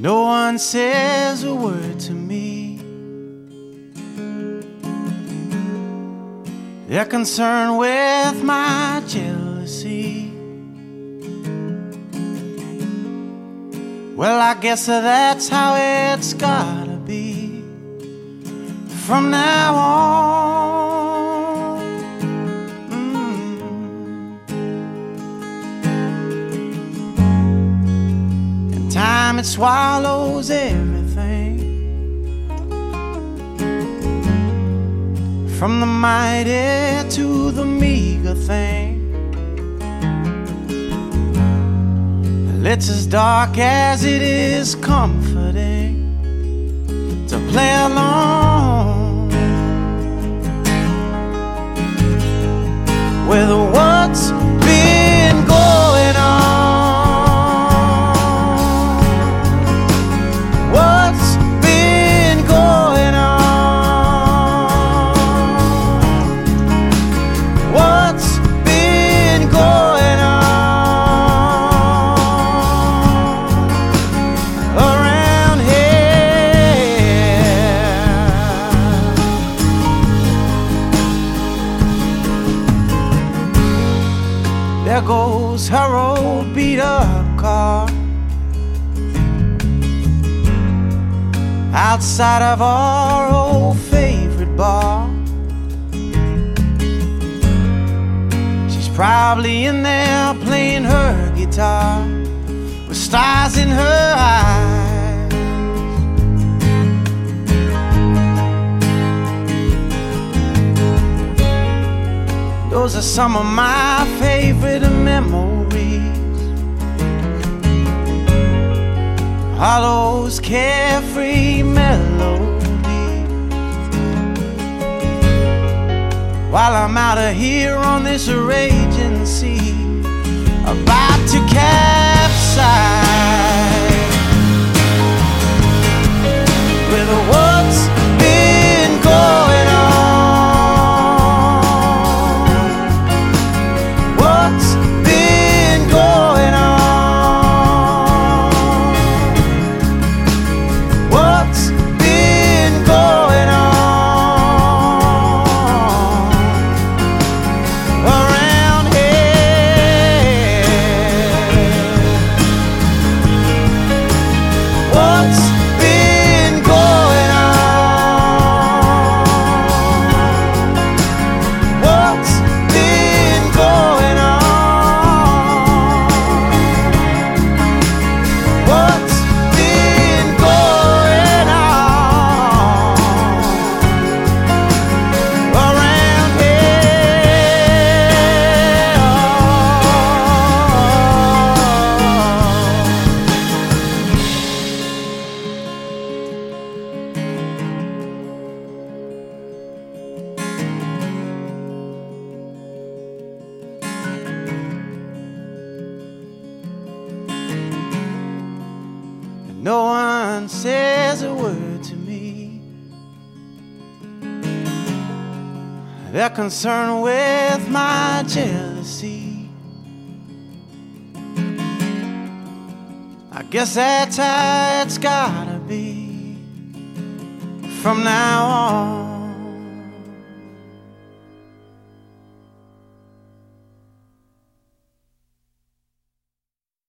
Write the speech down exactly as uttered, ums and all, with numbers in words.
No one says a word to me. They're concerned with my jealousy. Well, I guess that's how it's gotta be from now on. Mm. In time it swallows everything, from the mighty to the meager thing. It's as dark as it is comforting to play along with what's been going on. What's been going on? What's been going on? There goes her old beat-up car outside of our old favorite bar. She's probably in there playing her guitar with stars in her eyes. Those are some of my favorite memories. All those carefree melodies, while I'm out of here on this raging sea, about to capsize with what's been going on. No one says a word to me. They're concerned with my jealousy. I guess that's how it's gotta be from now on.